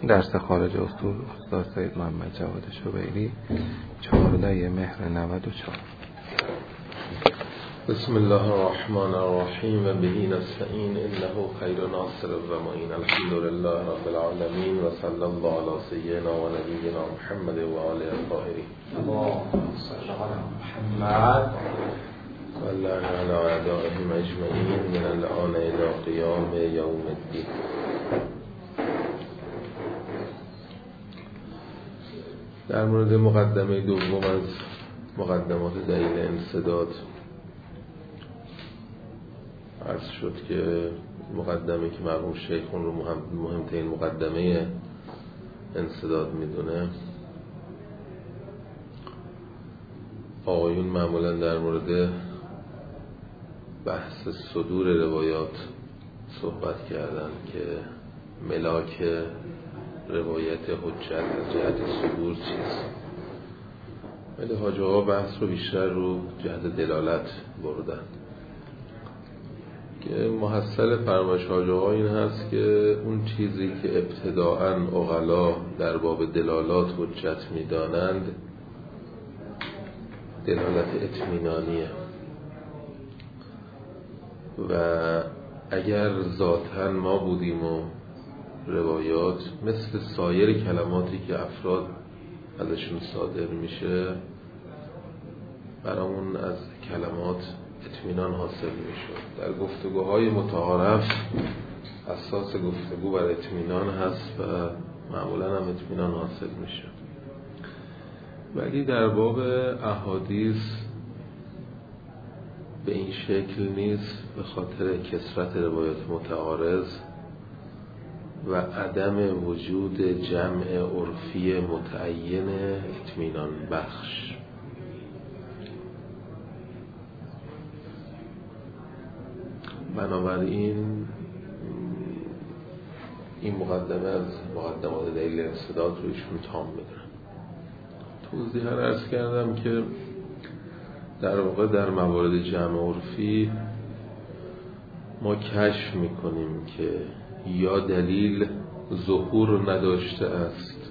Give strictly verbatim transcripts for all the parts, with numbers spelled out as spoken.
درس خارج اصول استاد سید محمد جواد شبیری، چهارده مهر نود و چهار. بسم الله الرحمن الرحیم و بهی نستعین انه خیر ناصر و معین. الحمد لله رب العالمین و صلی الله علی سیدنا و نبینا محمد و آله الطاهرین. اللهم صل علی محمد و اللعن علی اعدائهم اجمعین من الآن الی قیام یوم الدین. در مورد مقدمه دوم از مقدمات دلیل انسداد عرض شد که مقدمه که مرحوم شیخ اون رو مهم مهمترین مقدمه انسداد میدونه. آقایون معمولا در مورد بحث صدور روایات صحبت کردن که ملاک روایت حجت از جهت صدور چیست، ولی حاجی آقا بحث رو بیشتر رو جهت دلالت بردن که محصل فرمایش حاجی آقا این هست که اون چیزی که ابتداءً عقلا در باب دلالات حجت می‌دانند دلالت اطمینانیه و اگر ذاتاً ما بودیم و روایات مثل سایر کلماتی که افراد ازشون صادر میشه برامون از کلمات اطمینان حاصل میشه. در گفتگوهای متعارف اساس گفتگو بر اطمینان هست و معمولا هم اطمینان حاصل میشه، ولی در باب احادیث به این شکل نیست، به خاطر کثرت روایات متعارض و عدم وجود جمع عرفی متعین اطمینان بخش. بنابراین این مقدمه از مقدمات دلیل انسداد رو ایشون تام میدن. توضیح رو عرض کردم که در واقع در موارد جمع عرفی ما کشف میکنیم که یا دلیل ظهور نداشته است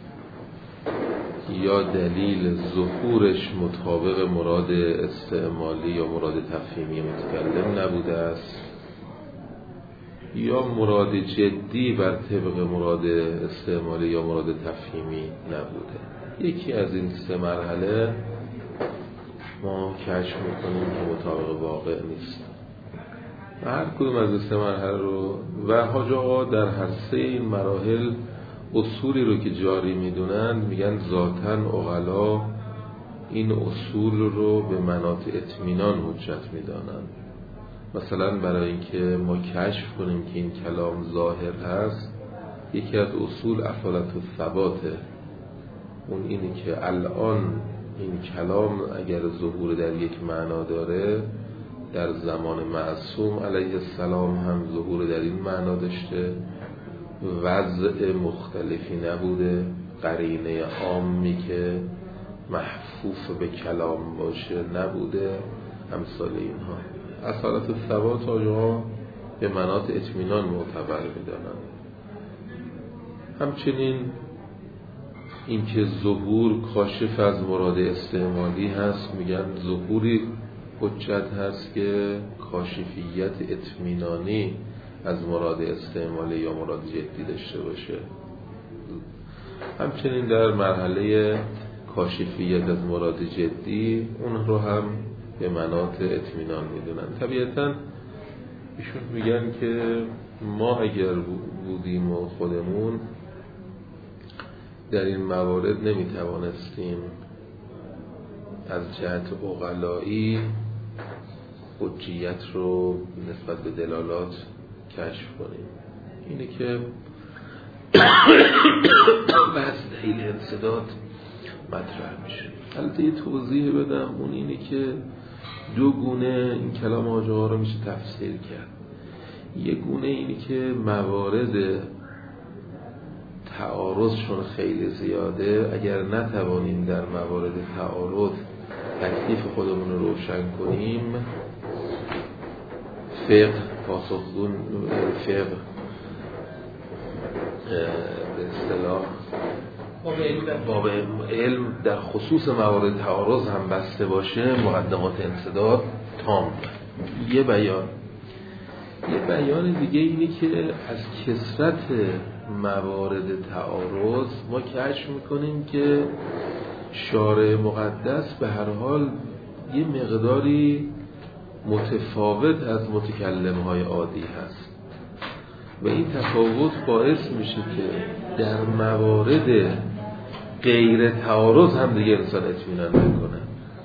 یا دلیل ظهورش مطابق مراد استعمالی یا مراد تفهیمی متکلم نبوده است یا مراد جدی بر طبق مراد استعمالی یا مراد تفهیمی نبوده. یکی از این سه مرحله ما کشف میکنیم که مطابق واقع نیست. هر کدوم از سه مرحله رو و حاج آقا در هر سه این مراحل اصولی رو که جاری میدونن میگن ذاتاً عقلا این اصول رو به مناط اطمینان حجت میدانن. مثلا برای اینکه ما کشف کنیم که این کلام ظاهر هست، یکی از اصول اصالت الثباته. اون اینه که الان این کلام اگر ظهور در یک معنا داره، در زمان معصوم علیه السلام هم ظهور در این معنا داشته، وضع مختلفی نبوده، قرینه عامی که محفوف به کلام باشه نبوده، امثال اینها. اصالت الثبات آجاها به مناط اطمینان معتبر میدانن. همچنین اینکه ظهور کاشف از مراد استعمالی هست، میگن ظهوری حجت هست که کاشفیت اطمینانی از مراد استعمالی یا مراد جدی داشته باشه. همچنین در مرحله کاشفیت از مراد جدی اون رو هم به مناط اطمینان میدونن. طبیعتاً ایشون میگن که ما اگر بودیم و خودمون در این موارد نمیتوانستیم از جهت عقلایی حجیت رو نسبت به دلالات کشف کنیم. اینه که بحث دلیل انسداد مطرح میشه. البته یه توضیح بدم، اون اینه که دو گونه این کلام حاجی آقا رو میشه تفسیر کرد. یه گونه اینه که موارد تعارضشون خیلی زیاده، اگر نتوانیم در موارد تعارض تکلیف خودمون رو روشن کنیم، فقه پاسخگون فقه به اصطلاح باب علم در خصوص موارد تعارض هم بسته باشه، مقدمات انسداد تام. یه بیان یه بیان دیگه اینه که از کثرت موارد تعارض ما کشف میکنیم که شارع مقدس به هر حال یه مقداری متفاوت از متکلم‌های عادی هست و این تفاوت باعث میشه که در موارد غیر تعارض هم دیگه انسان اطمینان نکنه.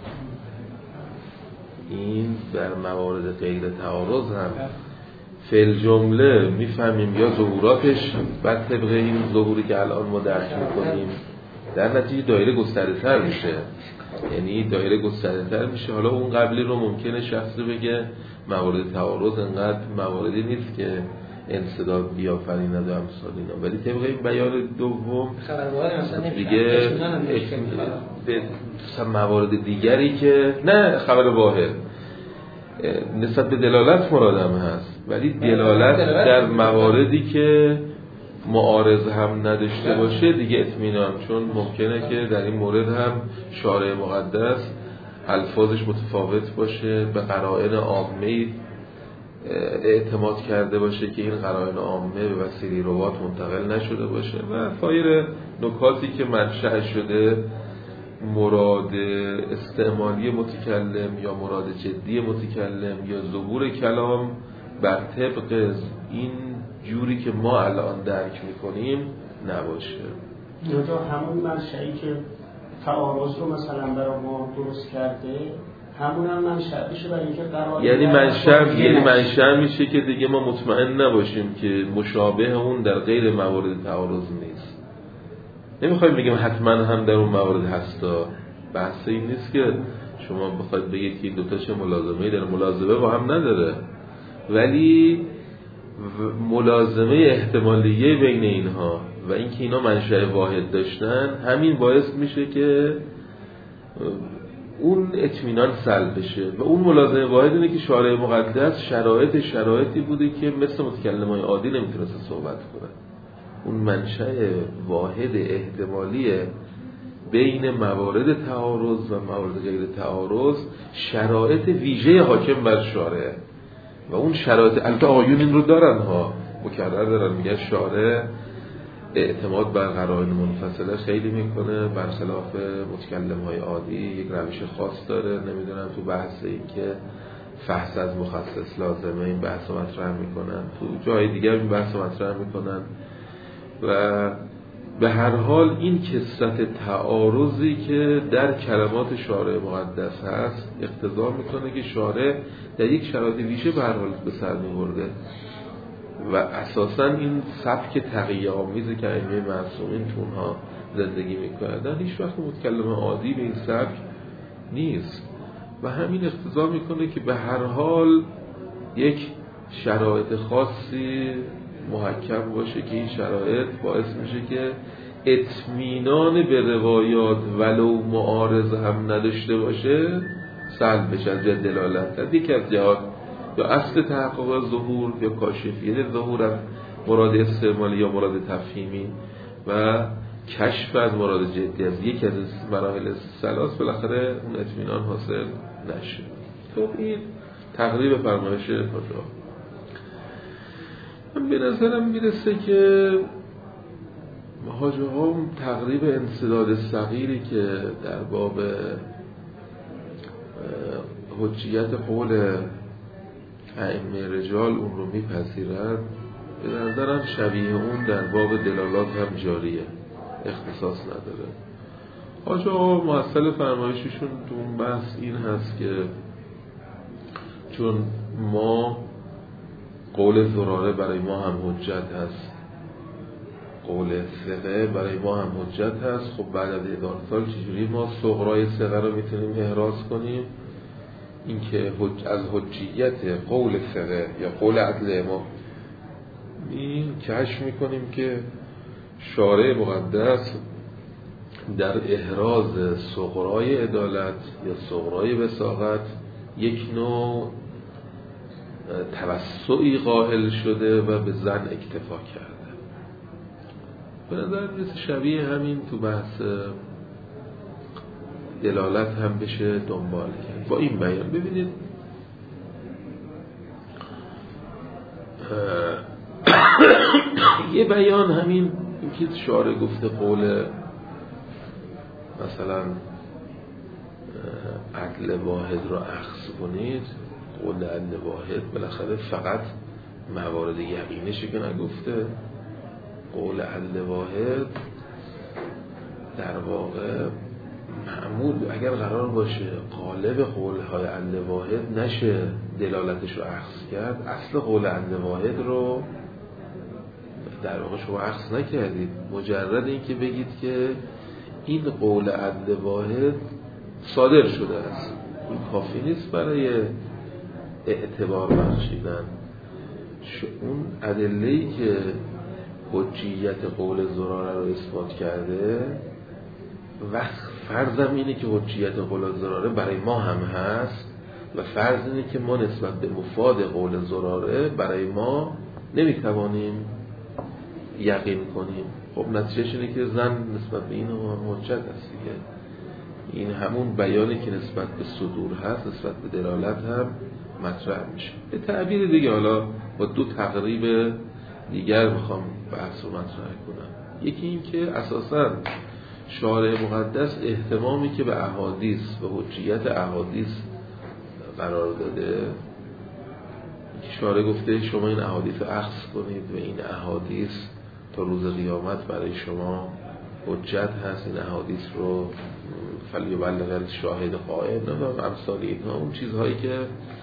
این در موارد غیر تعارض هم فی الجمله میفهمیم یا ظهوراتش بر طبق این ظهوری که الان ما درک میکنیم در نتیجه دایره گسترده‌تر میشه، یعنی دایره گسترده‌تر میشه. حالا اون قبلی رو ممکنه شخصی بگه موارد تعارض انقدر مواردی نیست که انسداد بیافریند و امثال اینا، ولی طبق این بیان دوم دیگه به موارد دیگری که نه خبر واحد نسبت به دلالت مرادم هست، ولی دلالت در مواردی که معارض هم نداشته باشه دیگه اطمینان، چون ممکنه که در این مورد هم شارع مقدس الفاظش متفاوت باشه، به قرائن عامه اعتماد کرده باشه که این قرائن عامه به وسیله روات منتقل نشده باشه و سایر نکاتی که منشأ شده مراد استعمالی متکلم یا مراد جدی متکلم یا ظهور کلام بر طبق این جوری که ما الان درک میکنیم نباشه. یا همون منشأی که تعارض رو مثلا برای ما درست کرده همون هم منشأ بشه برای اینکه قرار یعنی منشأ یعنی منشأ میشه که دیگه ما مطمئن نباشیم که مشابه اون در غیر موارد تعارض نیست. نمیخوایم بگیم حتما هم در اون موارد هستا، بحث این نیست که شما بخواید بگید که این دوتا چه ملازمه‌ای داره، ملازمه با هم نداره، ولی ملازمه احتمالیه بین اینها و اینکه اینا منشأ واحد داشتن همین باعث میشه که اون اطمینان سلب بشه و اون ملازمه واحد اینه که شارع مقدس شرایط شرایطی بوده که مثل متکلمای عادی نمیتونست صحبت کنه. اون منشأ واحد احتمالی بین موارد تعارض و موارد غیر تعارض شرایط ویژه حاکم بر شارع و اون شرایط البته آقایون این رو دارن ها، مکرر دارن، میگه شارع اعتماد بر قرائن منفصله خیلی میکنه برخلاف متکلم‌های عادی، یک روش خاص داره. نمیدونم تو بحث این که فحص از مخصص لازمه این بحث رو مطرح میکنن، تو جای دیگر این بحث رو مطرح میکنن و به هر حال این کثرت تعارضی که در کلمات شارع مقدس هست اقتضا میکنه که شارع در یک شرایط ویژه به هر حال به سر میبرده و اساساً این سبک تقیه آمیزی که ائمه معصومین تو اونها زندگی میکردن هیچ وقت متکلم عادی به این سبک نیست و همین اقتضا میکنه که به هر حال یک شرایط خاصی محکم باشه که این شرایط باعث میشه که اطمینان به روایات ولو معارض هم نداشته باشه سلب بشه از جهت دلالت کرد. یکی از جهات یا اصل تحقق ظهور یا کاشفیت ظهور از مراد استعمالی یا مراد تفهیمی و کشف از مراد جدی از یکی از مراحل ثلاث بالاخره اون اطمینان حاصل نشه. خب این تقریب فرمایش پادشاه. من به نظرم میرسه که حاجی هم تقریب انسداد صغیری که در باب حجیت قول ائمه رجال اون رو میپذیرد، به نظرم شبیه اون در باب دلالات هم جاریه، اختصاص نداره. حاجی هم محصل فرمایششون تو اون بحث این هست که چون ما قول زراره برای ما هم حجت هست، قول ثقه برای ما هم حجت هست، خب بعد از هزار سال چجوری ما صغرای ثقه رو میتونیم احراز کنیم؟ این که حج از حجیت قول ثقه یا قول عدل ما این کشف میکنیم که شارع مقدس در احراز صغرای عدالت یا صغرای وثاقت یک نوع توسعی قائل شده و به زن اکتفا کرده به نظر میرسه شبیه همین تو بحث دلالت هم بشه دنبال کرد با این بیان. ببینید یه بیان همین این که شارع گفته قول مثلا عدل واحد رو اخذ کنید، قول عدل واحد بالاخره فقط موارد یقینشه که نگفته. قول عدل واحد در واقع معمول اگر قرار باشه قالب قولهای عدل واحد نشه دلالتش رو اخذ کرد، اصل قول عدل واحد رو در واقع شما اخذ نکردید. مجرد این که بگید که این قول عدل واحد صادر شده است، این کافی نیست برای اعتبار بخشیدن. اون ادله‌ای که حجیت قول زراره رو اثبات کرده وقت فرضم اینه که حجیت قول زراره برای ما هم هست و فرض اینه که ما نسبت به مفاد قول زراره برای ما نمیتوانیم یقین کنیم. خب نتیجهش اینه که زن نسبت به این هم حجت هست دیگه. این همون بیانی که نسبت به صدور هست نسبت به دلالت هم مطرح میشه. به تعبیر دیگه حالا با دو تقریب دیگر میخوام بحث رو مطرح کنم. یکی این که اساساً شارع مقدس اهتمامی که به احادیث و حجیت احادیث قرار داده، شارع گفته شما این احادیث اخذ کنید و این احادیث تا روز قیامت برای شما حجت هست. این احادیث رو فلیبلغ شاهد قائم و امثال اینها، اون چیزهایی که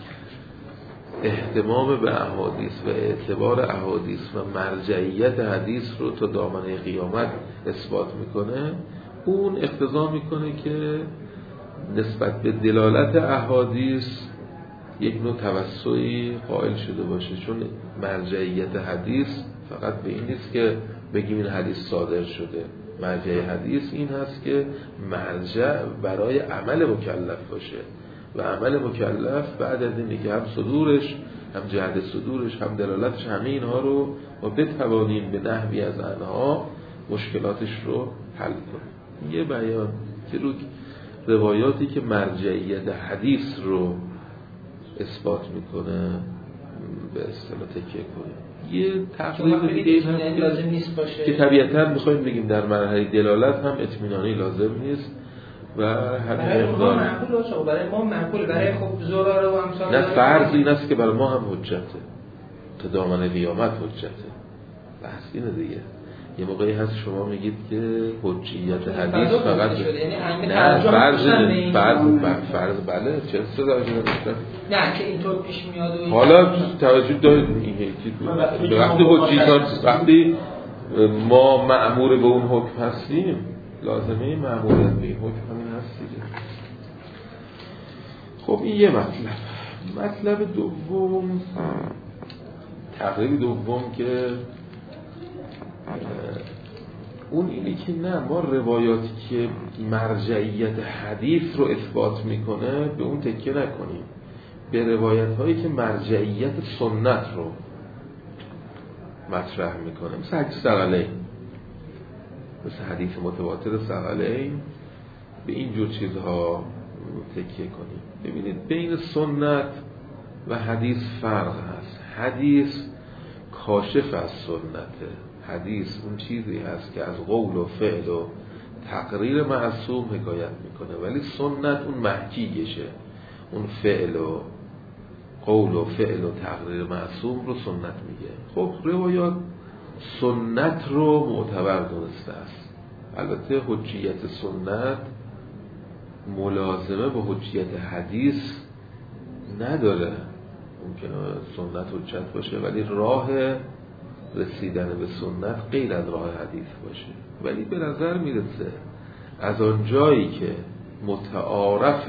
اهتمام به احادیث و اعتبار احادیث و مرجعیت حدیث رو تا دامنه قیامت اثبات میکنه، اون اقتضا میکنه که نسبت به دلالت احادیث یک نوع توسعی قائل شده باشه. چون مرجعیت حدیث فقط به این نیست که بگیم این حدیث صادر شده. مرجع حدیث این هست که مرجع برای عمل مکلف باشه و عمل مکلف بعد از اینه که هم صدورش هم جهت صدورش هم دلالتش همه اینها رو ما بتوانیم به نحوی از آنها مشکلاتش رو حل کنیم. یه بیان که رو روایاتی که مرجعیت حدیث رو اثبات میکنه به اصطلاح تکیه کنیم. یه تقریب دیگه هم لازم نیست باشه که طبیعتاً میخوایم بگیم در مرحله دلالت هم اطمینانی لازم نیست و همین مقدار معقول باشه. برای ما معقول، برای خب زراره و امثال نه فرض این است که برای ما هم حجته، تا دامنه قیامت حجته. بحث اینه دیگه. یه موقعی هست شما میگید که حجیت حدیث فقط نه فرض فرض فرض بله چه درجه داشته نه که اینطور پیش میاد و حالا توجه دارید این وقتی حجیت وقتی ما مأمور به اون حکم هستیم لازمه مأموریت به این حکم همین هست دیگه. خب این یه مطلب. مطلب دوم تقریب دوم که اون اینه که نه ما روایاتی که مرجعیت حدیث رو اثبات میکنه به اون تکیه نکنیم، به روایت هایی که مرجعیت سنت رو مطرح میکنه مثل حدیث ثقلین، مثل حدیث متواتر ثقلین، به این جور چیزها تکیه کنیم. ببینید بین سنت و حدیث فرق هست. حدیث کاشف از سنته. حدیث اون چیزی هست که از قول و فعل و تقریر معصوم حکایت میکنه، ولی سنت اون محکیشه، اون فعل و قول و فعل و تقریر معصوم رو سنت میگه. خب روایات سنت رو معتبر دونسته است. البته حجیت سنت ملازمه با حجیت حدیث نداره. ممکنه سنت حجت باشه ولی راه رسیدن به سنت غیر از راه حدیث باشه. ولی به نظر میرسه از آن جایی که متعارف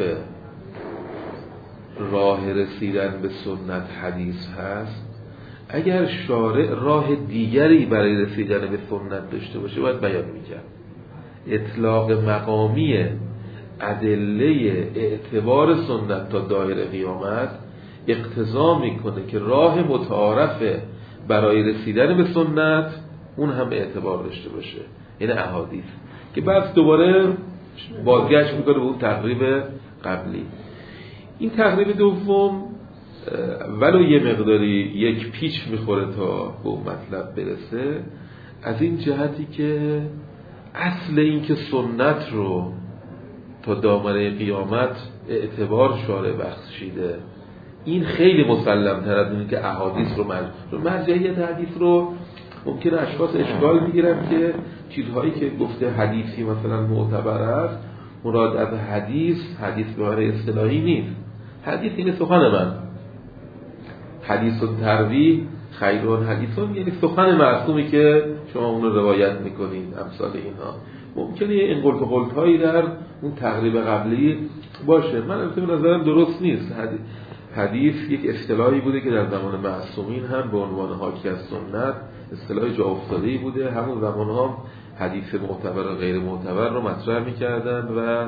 راه رسیدن به سنت حدیث هست، اگر شارع راه دیگری برای رسیدن به سنت داشته باشه باید بیان میکرد. اطلاق مقامی ادله اعتبار سنت تا دایر قیامت اقتضا میکنه که راه متعارف برای رسیدن به سنت اون هم اعتبار داشته باشه، یعنی احادیث که بعد دوباره بازگشت میکنه به اون تقریب قبلی. این تقریب دوم ولو یه مقداری یک پیچ میخوره تا به اون مطلب برسه، از این جهتی که اصل این که سنت رو تا دامنه قیامت اعتبار شارع بخشیده، این خیلی مسلم تر از اینه که احادیث رو مرجع مرجعیت حدیث رو ممکنه اشخاص اشکال میگیرن که چیزهایی که گفته حدیثی مثلا معتبر است، مراد از حدیث حدیث به معنی اصطلاحی نیست. حدیث این سخن من، حدیث و تروی خیرون حدیثون، یعنی سخن معصومی که شما اون رو روایت میکنید، امثال اینها. ممکنه یه انقلت و قلت هایی در اون تقریب قبلی باشه، من البته به نظرم درست نیست. حدیث, حدیث یک اصطلاحی بوده که در زمان معصومین هم به عنوان حاکی از سنت اصطلاح جا افتاده‌ای بوده. همون زمان ها حدیث معتبر و غیر معتبر رو مطرح میکردن و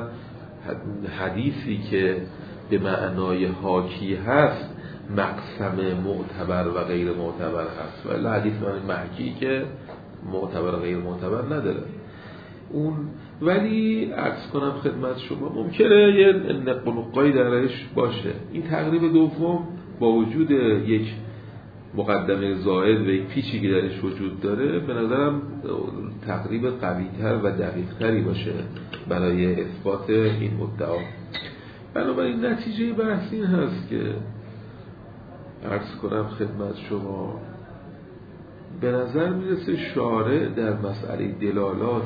حدیثی که به معنای حاکی هست مقسم معتبر و غیر معتبر هست، ولی حدیث معنی محکی که معتبر و غیر معتبر نداره اون. ولی عرض کنم خدمت شما ممکنه یه نقل و نقایی درش باشه. این تقریب دوم با وجود یک مقدمه زائد و یک پیچی که درش وجود داره، به نظرم تقریب قوی‌تر و دقیق‌تری باشه برای اثبات این مدعا. بنابراین نتیجه بحث این هست که عرض کنم خدمت شما به نظر میرسه شارع در مسئله دلالات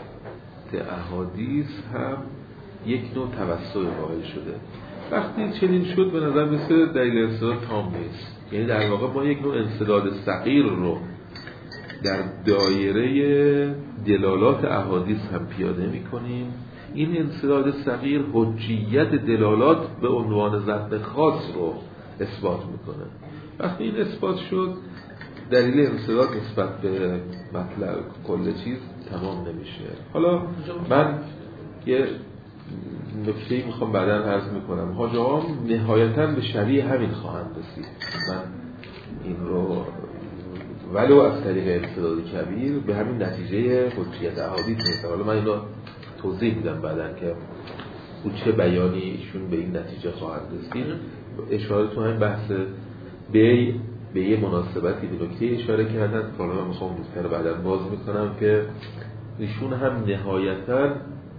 احادیث هم یک نوع توسع قائل شده. وقتی چنین شد به نظر میرسه دلیل انسداد تام نیست، یعنی در واقع ما یک نوع انسداد صغیر رو در دایره دلالات احادیث هم پیاده میکنیم. این انسداد صغیر حجیت دلالات به عنوان ظن خاص رو اثبات میکنه. وقتی این اثبات شد دلیل انسداد نسبت به مطلب کل چیز تمام نمیشه. حالا من یه نکته‌ای میخوام بعداً عرض میکنم. حاج آقا نهایتاً به شبیه همین خواهند رسید. من این رو ولو از طریق انسداد کبیر به همین نتیجه حجیت احادیث میرسم. حالا من اینو توضیح میدم بعداً که اون چه بیانی ایشون به این نتیجه خواهند رسید. اشاره تو همین بحث به به یه مناسبتی به نکته اشاره کردن. حالا من میخوام نکته رو بعداً باز میکنم که ایشون هم نهایتاً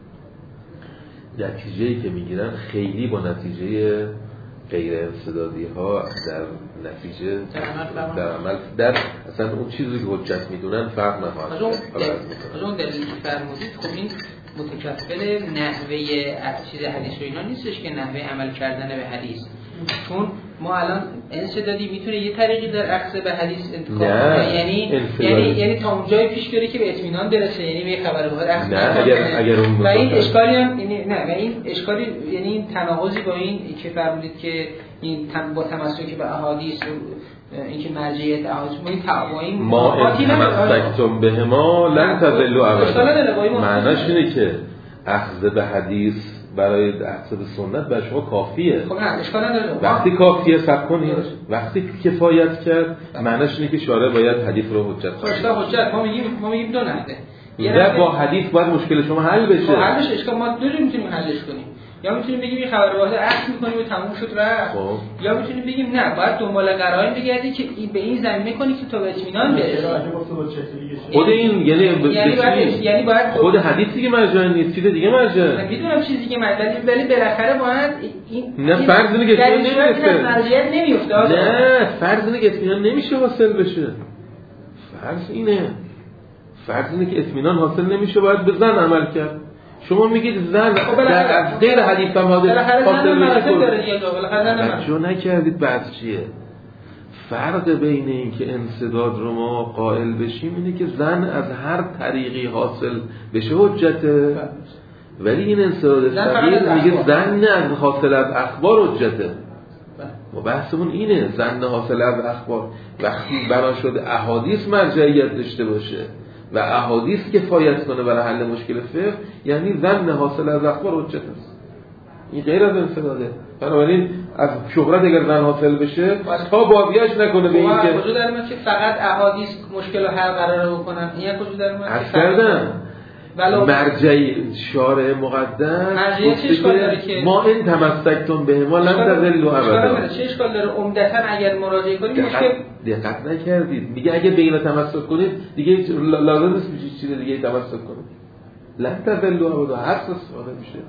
نتیجه‌ای که میگیرن خیلی با نتیجه غیر انسدادی ها در نتیجه در عمل در اصلا اون چیزی که حجت میدونن فرق نخواهد کرد. از اون دلیلی که فرمودید خب این متکفل نحوه چیز حدیث و اینا نیستش که نحوه عمل کردن به حدیث، چون ما الان انسدادی میتونه یه طریقی در عکس به حدیث انتخاب کنه، یعنی یعنی یعنی تا اونجای پیش بره که به اطمینان برسه، یعنی به خبر بهار عکس نه اگر اگر اون و این اشکالی هم یعنی نه و این اشکالی یعنی این تناقضی با این که فرمودید که این با تمسک به احادیث اینکه مرجعیت احادیث ما این تعویم ما تمسکتم به ما لن تضلوا ابدا، معناش اینه که اخذ به حدیث برای اخذ به سنت برای شما کافیه. خب نه اشکال نداره. وقتی کافیه صبر کنید، وقتی کفایت کرد معناش اینه که شارع باید حدیث رو حجت کنه. خب حجت ما میگیم ما میگیم دو نحوه. یه با حدیث باید مشکل شما حل بشه. حل بشه اشکال ما دو جور میتونیم حلش کنیم. یا میتونیم بگیم این خبر واحد عکس می‌کنیم و تموم شد رفت. یا میتونیم بگیم نه باید دنبال قرائن بگردی که به این زمینه کنی که تو به اطمینان برسی. خود این یعنی یعنی باید یعنی باید خود حدیث دیگه مرجع نیست، چیز دیگه مرجع. میدونم چیزی که مرجع ولی بالاخره باید این نه فرض اینه که نمیشه. مرجعیت نمیفته. نه فرض اینه که اطمینان نمیشه حاصل بشه. فرض اینه. فرض اینه که اطمینان حاصل نمیشه باید به زن عمل کرد. شما میگید زن در از غیر حدیث هم حاصل بشه. جو نکردید بحث چیه؟ فرق بین این که انسداد رو ما قائل بشیم اینه که زن از هر طریقی حاصل بشه حجته، ولی این انسداد صغیر میگه زن از حاصل از اخبار حجته. ما بحثمون اینه زن حاصل از اخبار. وقتی بنا شده احادیث مرجعیت داشته باشه و احادیث کفایت کنه برای حل مشکل فقه، یعنی ظن حاصل از اخبار حجت است. این غیر از انسداده. بنابراین از شهرت اگر زن حاصل بشه تا بازگشت نکنه به این که وجود داره که فقط احادیث مشکل رو حل قرار بکنن. این یک وجود داره عرض کردم مرجع شارع مقدس گفته که ما این تمسکتون به ما لم تضلوا ابدا. چه اشکال داره عمدتاً اگر مراجعه کنید مشکل دقت نکردید. میگه اگه به اینا تمسک کنید دیگه لازم نیست چیز چیز دیگه تمسک کنید. لم تضلوا ابدا هست استفاده میشه.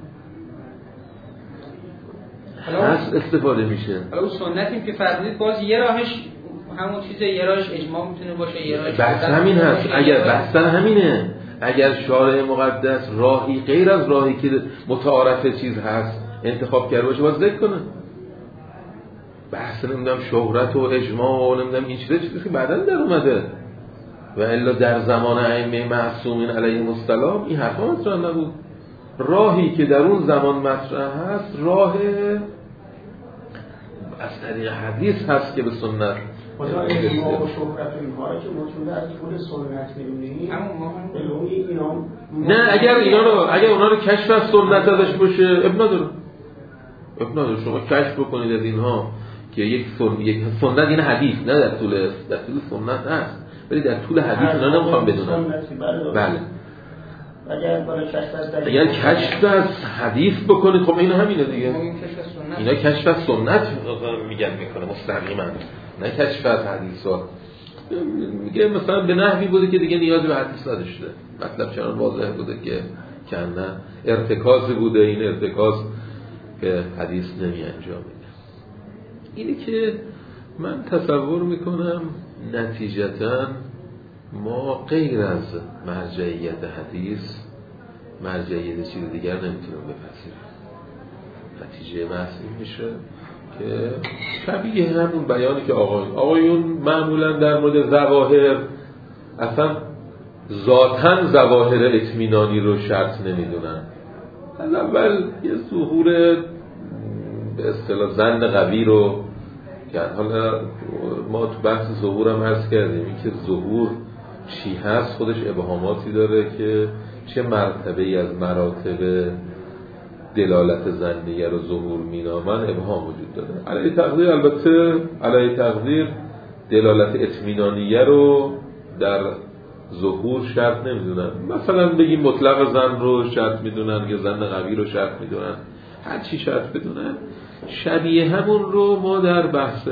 هست استفاده میشه. حالا اون سنتیم که فرمودید باز یه راهش همون چیزه، یه راهش اجماع میتونه باشه، یه راهش بحث همین هست. اگر بحث همینه، اگر شارع مقدس راهی غیر از راهی که متعارف چیز هست انتخاب کرده باشه باز ذکر کنه. بحث نمیدونم شهرت و اجماع و نمیدونم این چیزه چیزی که بعداً در اومده و الا در زمان ائمه معصومین علیهم السلام این حرفا مطرح نبود. راهی که در اون زمان مطرح هست راه از طریق حدیث هست که به سنت مثلا اجماع و شهرت اینها که موجود از طول سنت می‌بینیم. نه اگر اینا رو اگر اونا رو کشف از سنت ازش باشه اب نداره. اب نداره شما کشف بکنید از اینها که یک سنت یک سنت این حدیث نه در طول در طول سنت هست ولی در طول حدیث اینا نمیخوام بدونم. بله. اگر برای کشف از اگر کشف از حدیث بکنید خب اینا همینه دیگه. اینا کشف از سنت میگن میکنه مستقیما نه کشف از حدیثا. میگه مثلا به نحوی بوده که دیگه نیازی به حدیث نداشته. مطلب چنان واضح بوده که کنه ارتکاز بوده، این ارتکاز که حدیث نمی انجامید. اینی که من تصور میکنم نتیجتاً ما غیر از مرجعیت حدیث مرجعیت چیز دیگر نمیتونیم بپذیریم. نتیجه بحث این میشه که شبیه همون بیانی که آقایون آقایون معمولا در مورد ظواهر اصلا ذاتاً ظواهر اطمینانی رو شرط نمیدونن. از اول یه ظهور به اصطلاح ظن قوی رو که حالا ما تو بحث ظهور هم عرض کردیم این که ظهور چی هست خودش ابهاماتی داره که چه مرتبه ای از مراتب دلالت ظنیه رو ظهور مینامن ابهام وجود داره. علیه تقدیر البته علیه تقدیر دلالت اطمینانیه رو در ظهور شرط نمیدونن. مثلا بگیم مطلق ظن رو شرط میدونن یا ظن قوی رو شرط میدونن، هر چی شرط بدونن. شبیه همون رو ما در بحث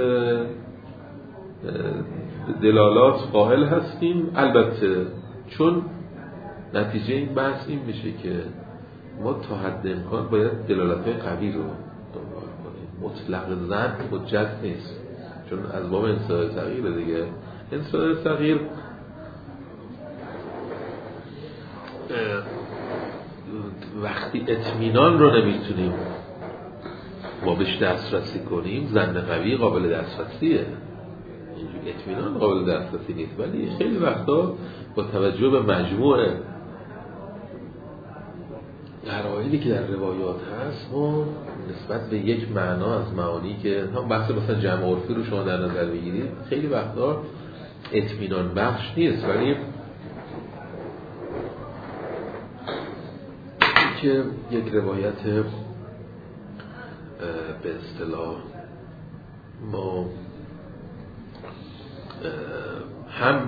دلالات قائل هستیم، البته چون نتیجه این بحث این میشه که ما تا حد امکان باید دلالت‌های قوی رو دنبال کنیم. مطلق ظن حجت نیست، چون از باب انصراف صغیر دیگه. انصراف صغیر وقتی اطمینان رو نمیتونیم ما بهش دسترسی کنیم، ظن قوی قابل دسترسیه، اینجوری اطمینان قابل دسترسی نیست. ولی خیلی وقتا با توجه به مجموع دلایلی که در روایات هست ما نسبت به یک معنا از معانی که هم بحث مثلا جمع عرفی رو شما در نظر بگیرید خیلی وقتا اطمینان بخش نیست، ولی که یک روایت به اصطلاح ما هم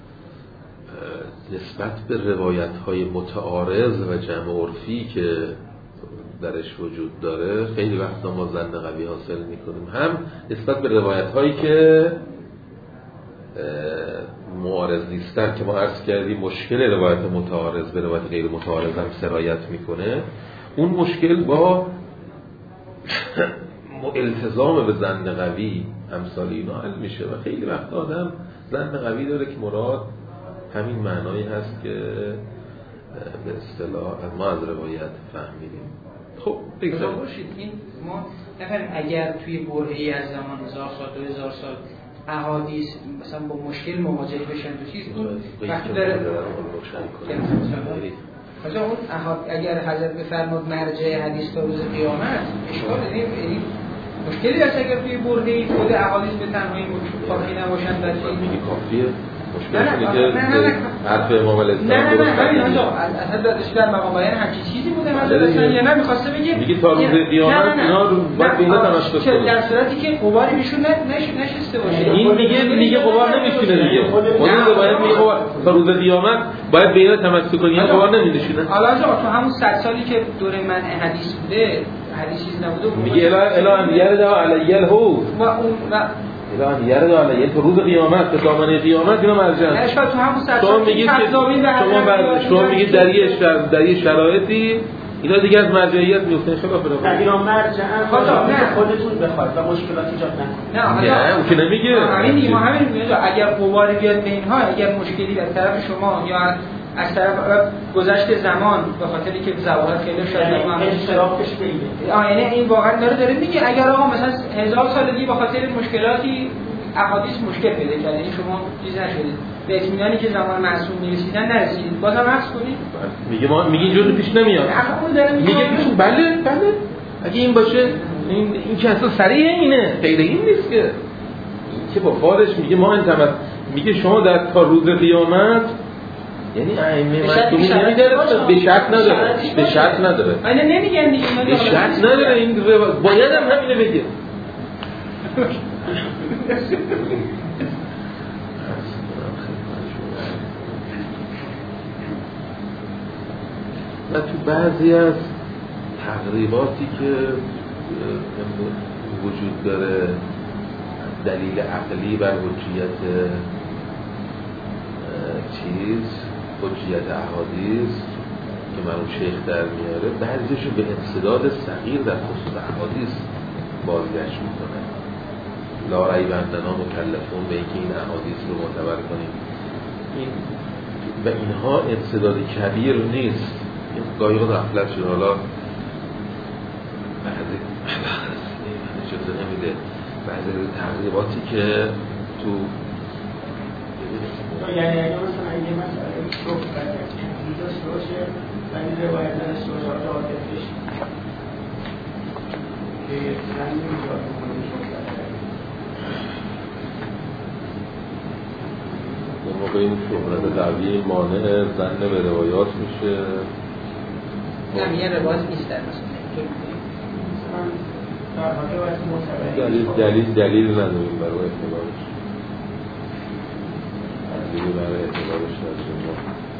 نسبت به روایت‌های متعارض و جمع عرفی که درش وجود داره خیلی وقتا ما ظن قوی حاصل می‌کنیم، هم نسبت به روایت‌هایی که معارض نیستن که ما عرض کردیم مشکل روایت متعارض به روایت غیر متعارض هم سرایت میکنه. اون مشکل با التزام به ظن قوی امثال اینا حل میشه و خیلی وقت آدم ظن قوی داره که مراد همین معنایی هست که به اصطلاح از ما از روایت فهمیدیم. خب بگذاریم باشید این ما نفرم اگر توی برهه‌ای از زمان هزار سال دو هزار سال احادیث مثلا با مشکل مواجه بشن تو چیز اون وقتی داره مثلا اون اگر حضرت بفرماد مرجع حدیث تا روز قیامت اشکال داریم مشکلی هست اگر توی برهه‌ای خود احادیث به تنهایی کافی نباشن در این کافیه مشکلش اینه که حرف امام الاسلام نه نه نه همین آنجا اصلا دادش در مقام بیان همچین چیزی بوده مثلا یا نه می‌خواسته بگه میگه تا روز قیامت اینا رو باید بین تمسک کنه در صورتی که غباری بهشون نشسته باشه. این میگه میگه غبار نمیشونه دیگه اون باید میگه تا روز قیامت باید بین تمسک کنی این غبار نمیشونه. حالا تو همون صد سالی که دوره من حدیث بوده حدیث چیز نبوده میگه الا الا یرد علی الهو و اون و الان یرد علی تو روز قیامت به دامنه قیامت اینا مرجع اشکال تو همون صد سال میگه شما بعد شما میگه در یه در یه شرایطی اینا دیگه از مرجعیت میفتن خلاف در اینا مرجعن خدا نه خودتون بخواید و مشکلات ایجاد نکنه. نه اون که نمیگه همین ما همین میگه اگر قوار بیاد به اینها اگر مشکلی از طرف شما یا از طرف گذشت زمان به خاطری که ظواهر خیلی شاید ما اشتراکش بگیره آ یعنی این واقعا داره داره میگه اگر آقا مثلا هزار سال دیگه به خاطر مشکلاتی احادیث مشکل پیدا کرد یعنی شما چیز نشدید به اطمینانی که زمان معصوم میرسیدن نرسیدید بازم عکس کنید میگه ما میگه اینجوری پیش نمیاد میگه پیش بله بله اگه این باشه این این که اصلا سریع اینه غیر این نیست که این که با خودش میگه ما انتمت میگه شما در تا روز قیامت یعنی ائمه معصومین نمیداره به شرط نداره به شرط نداره اینا نمیگن دیگه به شرط نداره این باید هم همینه بگه و تو بعضی از تقریباتی که وجود داره دلیل عقلی بر حجیت چیز حجیت احادیث که مرحوم شیخ در میاره بعضیشو به انسداد صغیر در خصوص احادیث بازگشت میکنه لا ریب اننا مکلفون به اینکه این احادیث رو معتبر کنیم این و اینها انسداد کبیر نیست این گاهی غفلت شده حالا بعضی اجازه نمیده بعضی تقریباتی که تو یعنی اگه مثلا اگه مثلا صحبت کنیم داشته باشه ولی روایت نداشته باشه آجا عاطفیش که زن نمیجاد میکنه اون موقع این شهرت قوی مانع زن به روایات میشه نه یه روایت نیست در مثلا دلیل دلیل دلیل نداریم برای احتمالش دلیل برای احتمالش نداریم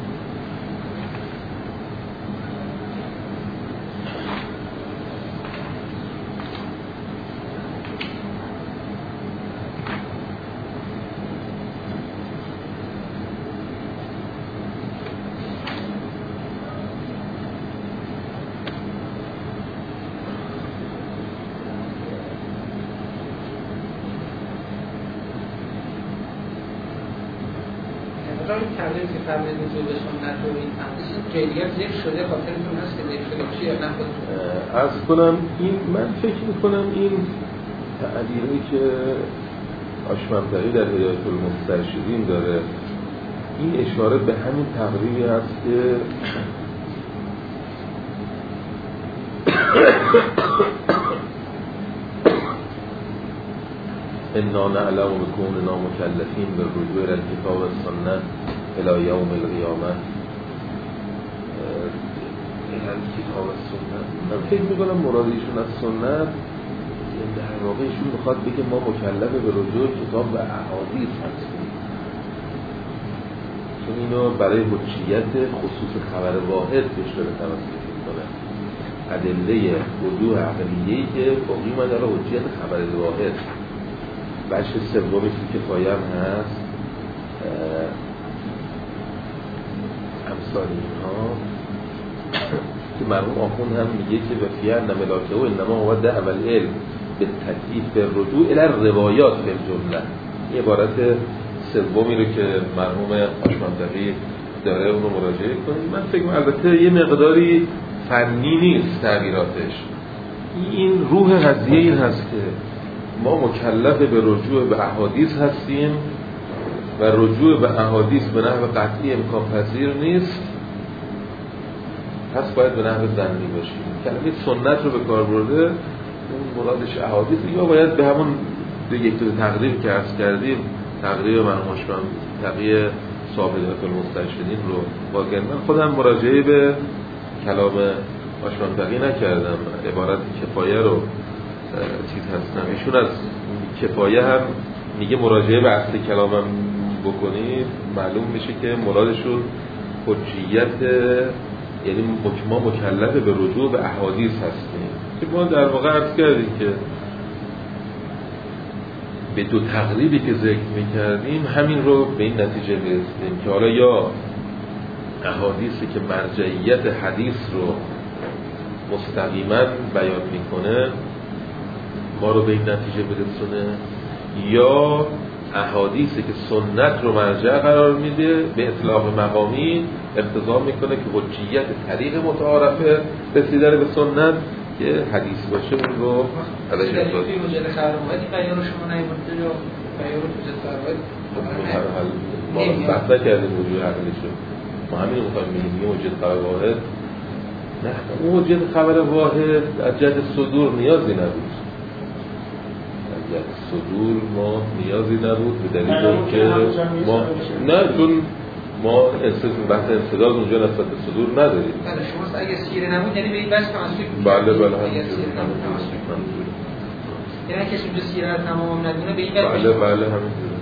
تغییر که قبل نزول به سنت رو این جای دیگر ذکر شده خاطرتون هست که ذکر شده باشه یا نه خودتون؟ عرض کنم این من فکر میکنم این تعبیری که آشممدقی در هدایت المسترشدین داره این اشاره به همین تقریبی هست که انا نعلم بكوننا مكلفين بالرجوع الى الكتاب والسنه الى يوم القيامه الى الكتاب والسنه من فکر میکنم مرادشون از سنت در واقع ایشون میخواد بگه ما مکلف به رجوع کتاب و احادیث هستیم چون اینو برای حجیت خصوص خبر واحد بهش داره توصیف میکنه ادله وجوه عقلیه‌ای که باقی داره حجیت خبر واحد بچه سومی که کفایه هم هست امثال اینها که مرحوم آخوند هم میگه که وفیه نملاکه و انما هو ده اول علم به تکلیف به رجوع الى روایات به جمله این عبارت سومی رو که مرحوم آشممدقی داره اونو مراجعه کنید من فکر می‌کنم البته یه مقداری فنی نیست تعبیراتش این روح قضیه این هست که ما مکلف به رجوع به احادیث هستیم و رجوع به احادیث به نحو قطعی امکان پذیر نیست پس باید به نحو ظنی باشیم کلمه سنت رو به کار برده اون مرادش احادیث یا باید به همون یک دو تقریب که عرض کردیم تقریر مرحوم تقی صاحب المستشهدین رو باگن من خودم مراجعه به کلام آشوندقی نکردم، عبارت کفایه رو چیز هستم. ایشون از کفایه هم میگه مراجعه به اصل کلامم بکنید معلوم میشه که مرادشون حجیت، یعنی ما مکلف به رجوع به احادیث هستیم که ما در واقع عرض کردیم که به دو تقریبی که ذکر میکردیم همین رو به این نتیجه برسیدیم که حالا یا احادیثی که مرجعیت حدیث رو مستقیما بیان میکنه ما رو به این نتیجه برسونه، یا احادیثی که سنت رو مرجع قرار میده به اطلاق مقامی اقتضا میکنه که حجیت طریق متعارفه رسیدن به سنت که حدیث باشه اون رو ازش اثبات کنیم. وجود خبرواتی بیان شما نمی‌بوده یا بیان وجود خبرواتی ما بحث کردیم وجود حقیقی شد. ما همین می‌خوایم بگیم وجود خبر واحد نه، اون وجود خبر واحد از جهت صدور نیازی نبود. از جهت صدور ما نیازی نبود به دلیل اینکه ما نه چون ما بحث انسداد اونجا نسبت به صدور نداریم. بله شما اگه سیره نبود یعنی به این بس تمسک بله بله هم یعنی کسی اونجا سیره رو تمام ندونه به این بس بله بله همینجوره.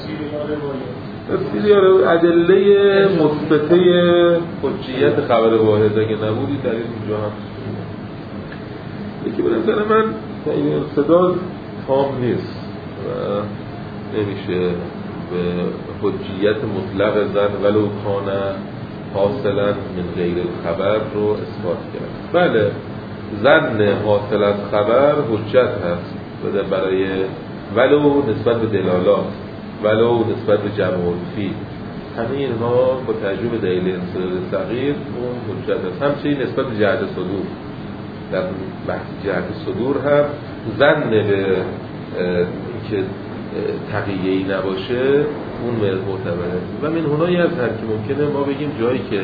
سیره ادله مثبته حجیت خبر واحد اگه نبودی در این اونجا هم یکی به نظر من این انسداد تام نیست و نمیشه به حجیت مطلق زن ولو کان حاصلا من غیر الخبر رو اثبات کرد. بله زن حاصل از خبر حجت هست برای ولو نسبت به دلالات، ولو نسبت به جمع عرفی، همه اینها با تجربه دلیل انسداد صغیر اون حجت هست. همچنین نسبت به جهت صدور، در بحث جهت صدور هم زن به که تقییه‌ای نباشه اون معتبره و من هنایی از هر که ممکنه ما بگیم جایی که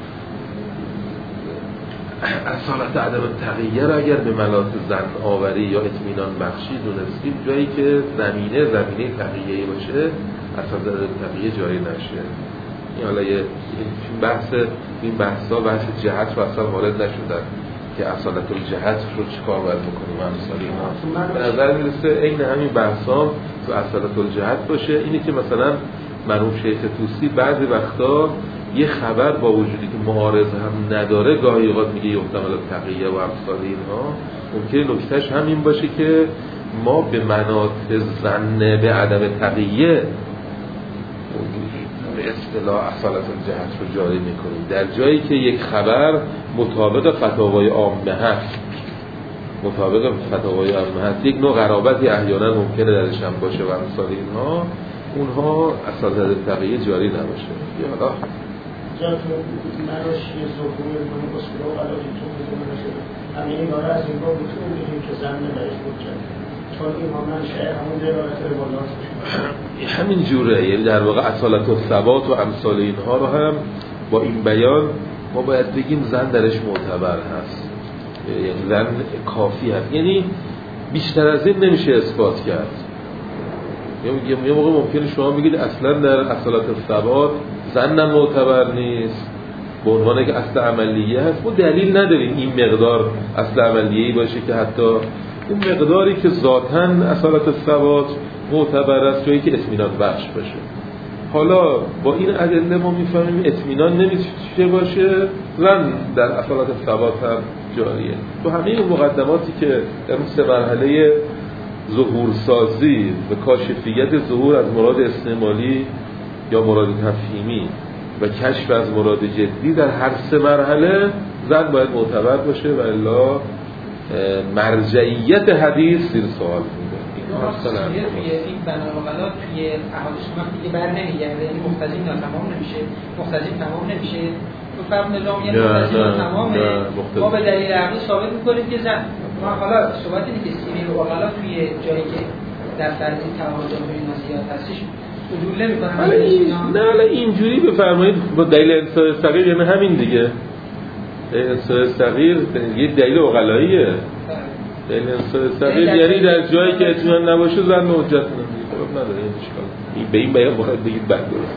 اصالت عدم تقییه را اگر به ملات زن آوری یا اطمینان بخشی دونستیم، جایی که زمینه زمینه تقییه‌ای باشه اصالت عدم تقییه جاری نشه. این حالا این بحث این بحثا بحث جهت رو اصلا وارد نشدن که اصالت الجهت رو چیکار باید بکنیم همسال اینا. به نظر میرسه عین همین بحثا تو اصالت الجهت باشه. اینی که مثلا مرحوم شیخ طوسی بعضی وقتا یه خبر با وجودی که معارض هم نداره گاهی اوقات میگه یحتمل التقیه و امثال اینها، ممکنه نکتهش همین باشه که ما به مناط ظن به عدم تقیه به اصطلاح اصالت الجهت رو جاری میکنیم در جایی که یک خبر مطابق فتاوای عامه هست، مطابق فتاوای عامه هست، یک نوع غرابتی احیانا ممکنه درش هم باشه و امثال اینها، اونها اصالت التقیه جاری نباشه. یا حالا جا تو منوش یه ظهور کنه بسکره و علاقی تو میکنه نشده همین ایگاره از این با بتونیم بگیم که زن ندارش بود جد چون امام منشأ همون دلالت روایات میشه همین جوره. یعنی در واقع اصالت الثبات و امثال اینها رو هم با این بیان ما باید بگیم زن درش معتبر هست، یعنی زن کافی هست، یعنی بیشتر از این نمیشه اثبات کرد. یه موقع ممکنه شما بگید اصلا در اصالت الثبات زن معتبر نیست به عنوان که اصل عملیه هست. ما دلیل نداریم این مقدار اصل عملیه‌ای باشه که حتی اون مقداری که ذاتاً اصالت الثبات معتبر است جایی که اطمینان بخش باشه. حالا با این ادله ما میفهمیم اطمینان نمیشه باشه زن در اصالت الثبات هم جاریه. تو همه این مقدماتی که در اون سه مرحله ظهورسازی و کاشفیت ظهور از مراد استعمالی یا مراد تفهیمی و کشف از مراد جدی در هر سه مرحله زن باید معتبر باشه و الا مرجعیت حدیث زیر سوال میده. این اصلا این بناغلات توی احادیث وقتی که بر نمیگرده، یعنی مختزین تمام نمیشه، مختزین تمام نمیشه تو فرق نظامی مختزین تمامه. ما به دلیل عقلی ثابت میکنیم که زن ما حالا صحبت اینه که سیری و اغلات توی جایی که در فرض تعارض بین نصیحت هستش وجود نمیکنه. نه نه اینجوری بفرمایید با دلیل انصاف صغیر، یعنی همین دیگه انصاف صغیر یه دلیل اغلاییه. دلیل انصاف صغیر یعنی در جایی که اطمینان نباشه زن حجت نمیگیره. نداره این اشکال. این به این بیان باید بگید بد درست.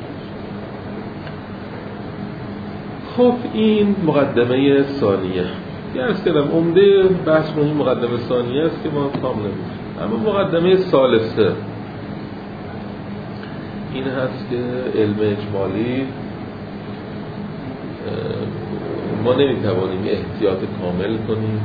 خب این مقدمه ثانیه. درس کردم عمده بحث این مقدمه ثانیه است که ما تام نمی‌کنیم. اما مقدمه ثالثه این هست که علم اجمالی ما نمیتوانیم احتیاط کامل کنیم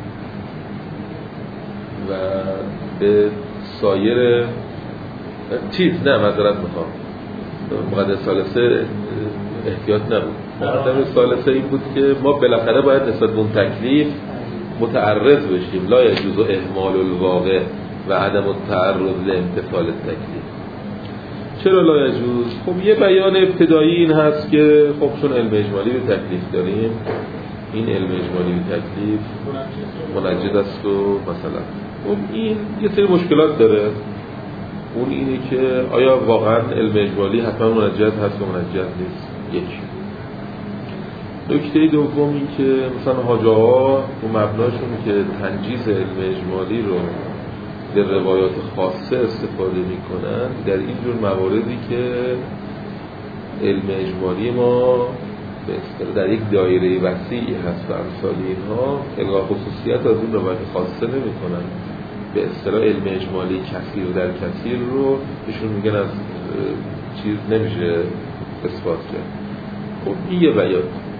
و به سایر چیز نه معذرت میخوام مقدمه ثالثه احتیاط نبود. مقدمه ثالثه این بود که ما بالاخره باید نسبت به اون تکلیف متعرض بشیم. لا یجوز اهمال الواقع و عدم التعرض لامتثال التکلیف. چرا لا یجوز؟ خب یه بیان ابتدایی این هست که خب چون علم اجمالی به تکلیف داریم، این علم اجمالی به تکلیف منجد است و مثلا خب این یه سری مشکلات داره. اون اینه که آیا واقعا علم اجمالی حتما منجد هست و منجد نیست؟ یک. نکته دوم این که مثلا حاجاها و مبناشون که تنجیز علم اجمالی رو به روایات خاصه استفاده میکنن در این جور مواردی که علم اجمالی ما به اصطلاح در یک دایره وسیعی هست و امثال اینها الغا خصوصیت از اون روایات خاصه نمیکنن. به اصطلاح علم اجمالی کثیر در کثیر رو بهشون میگن از چیز نمیشه اثبات کرد. خب این یه بیان.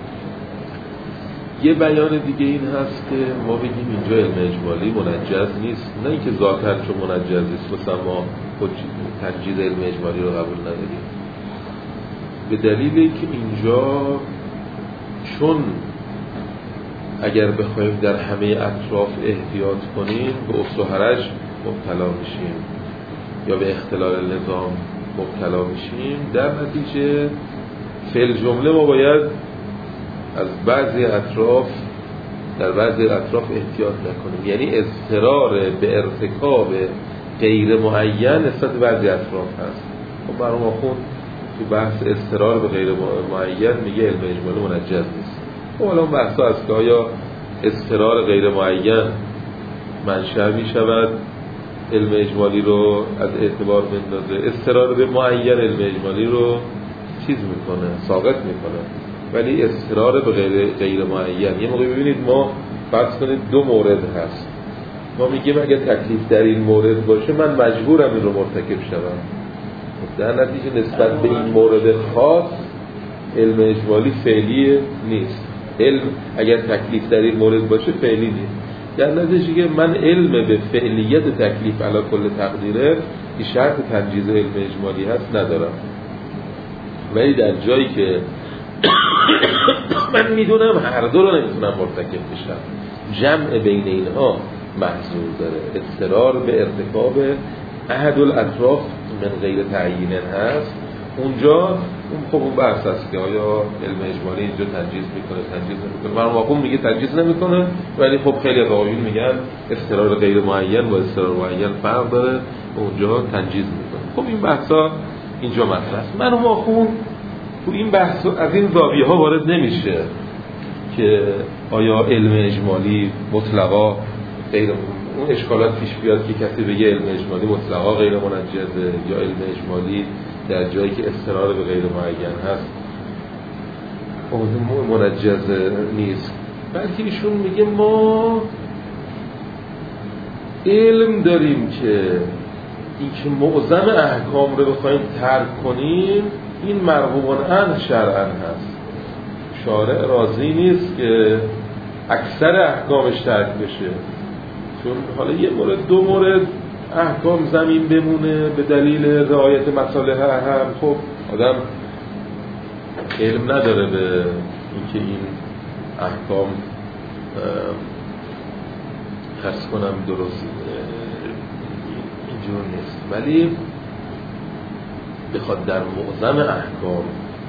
یه بیان دیگه این هست که ما بگیم اینجا علم اجمالی منجز نیست، نه اینکه ذاتاً چون منجز نیست مثلا ما تنجیز علم اجمالی رو قبول نداریم، به دلیلی که اینجا چون اگر بخوایم در همه اطراف احتیاط کنیم به اصل و حرج مبتلا میشیم یا به اختلال نظام مبتلا میشیم. در نتیجه فعل جمله ما باید از بعضی اطراف در بعضی اطراف احتیاط نکنیم، یعنی اضطرار به ارتکاب غیر معین نسبت به بعضی اطراف هست. خب برای ما خون تو بحث اضطرار به غیر معین میگه علم اجمالی منجز نیست. خب حالا بحث هست که آیا اضطرار غیر معین منشأ میشود علم اجمالی رو از اعتبار بندازه، اضطرار به معین علم اجمالی رو چیز میکنه ساقط میکنه، ولی اضطرار به غیر, غیر معین. یه موقع ببینید ما فرض کنید دو مورد هست، ما میگیم اگه تکلیف در این مورد باشه من مجبورم این رو مرتکب شوم، در نتیجه نسبت به این مورد خاص علم اجمالی فعلی نیست. علم اگر تکلیف در این مورد باشه فعلی نیست، در نتیجه که من علم به فعلیت تکلیف علی کل تقدیره که شرط تنجیز علم اجمالی هست ندارم. ولی در جایی که من میدونم هر دو رو نمیتونم مرتکب بشم، جمع بین اینها محضور داره، اضطرار به ارتکاب احد الاطراف من غیر تعیین هست، اونجا اون خب اون بحث هست که آیا علم اجمالی اینجا تنجیز میکنه تنجیز نمیکنه. من واقعا میگه تنجیز نمیکنه، ولی خب خیلی از آقایون میگن اضطرار غیر معین و اضطرار معین فرق داره، اونجا تنجیز میکنه. خب این بحثا اینجا مطرح است. من واقعا تو این بحث از این زاویه ها وارد نمیشه که آیا علم اجمالی مطلقا غیر اون اشکالات پیش بیاد که کسی بگه علم اجمالی مطلقا غیر منجزه یا علم اجمالی در جایی که اضطرار به غیر معین هست اون منجز نیست. بلکه ایشون میگه ما علم داریم که این که معظم احکام رو بخوایم ترک کنیم این مرغوبان ان شرعن هست. شارع راضی نیست که اکثر احکامش ترک بشه، چون حالا یه مورد دو مورد احکام زمین بمونه به دلیل رعایت مصالح هم. خب آدم علم نداره به اینکه این احکام خرس کنم درست اینجور نیست، ولی بخواد در معظم احکام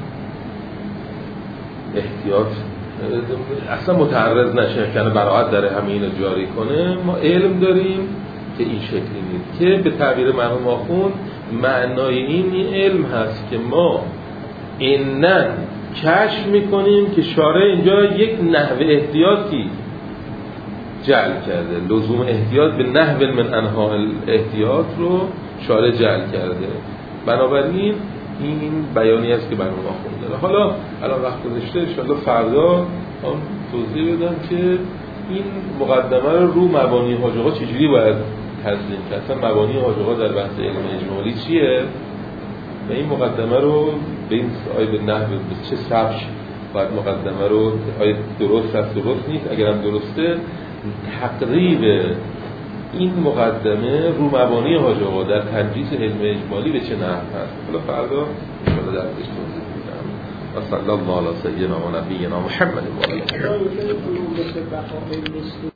احتیاط اصلا متعرض نشه که براعت داره همین رو جاری کنه، ما علم داریم که این شکلی نیست، که به تعبیر مرحوم آخوند معنای این این علم هست که ما اینن کشف میکنیم که شارع اینجا یک نحوه احتیاطی جعل کرده. لزوم احتیاط به نحو من انواع الاحتیاط رو شارع جعل کرده. بنابراین این بیانی است که برای ما خونده. حالا الان وقت گذاشته ان شاءالله فردا هم توضیح بدم که این مقدمه رو رو مبانی حاج آقا چجوری باید تسلیم کرد. اصلا مبانی حاج آقا در بحث علم اجمالی چیه و این مقدمه رو به این آیه به نحو به چه سبک باید مقدمه رو آیه درست است درست نیست، اگرم درسته تقریب این مقدمه رو مبانی حاج آقا در تدریس علم اجمالی به چه نحو هست. حالا فردا ان شاء الله درسش توضیح میدم. و صلی الله علی سیدنا و نبینا محمد و علی آله.